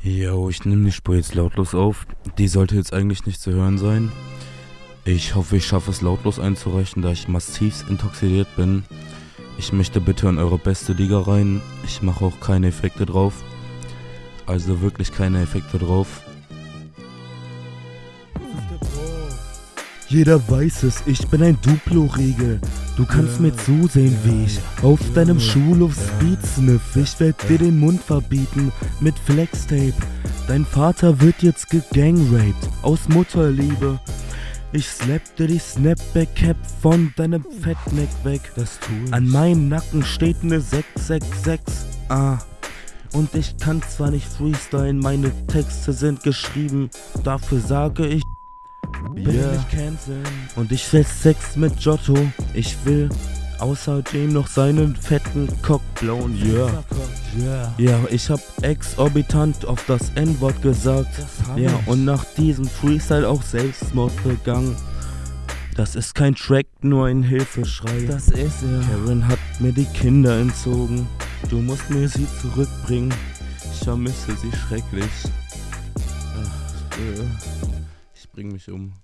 Jo, ich nehme die Spur jetzt lautlos auf. Die sollte jetzt eigentlich nicht zu hören sein. Ich hoffe, ich schaffe es lautlos einzureichen, da ich massiv intoxikiert bin. Ich möchte bitte in eure beste Liga rein. Ich mache auch keine Effekte drauf. Also wirklich keine Effekte drauf. Jeder weiß es, ich bin ein Duplo-Riegel. Du kannst mir zusehen, wie ich auf deinem Schulhof Speed sniff. Ich werd dir den Mund verbieten mit Flextape. Dein Vater wird jetzt gegangraped aus Mutterliebe. Ich slap dir die Snapback-Cap von deinem Fettneck weg. Das tu ich. An meinem Nacken steht ne 666. Und ich kann zwar nicht freestylen, meine Texte sind geschrieben. Dafür sage ich, bin nicht canceln. Und ich will Sex mit Giotto. Ich will außerdem noch seinen fetten Cock blown. Ja, ich hab exorbitant auf das N-Wort gesagt. Und nach diesem Freestyle auch Selbstmord begangen. Das ist kein Track, nur ein Hilfeschrei. Das ist er. Karen hat mir die Kinder entzogen. Du musst mir sie zurückbringen. Ich vermisse sie schrecklich. Ich bring mich um.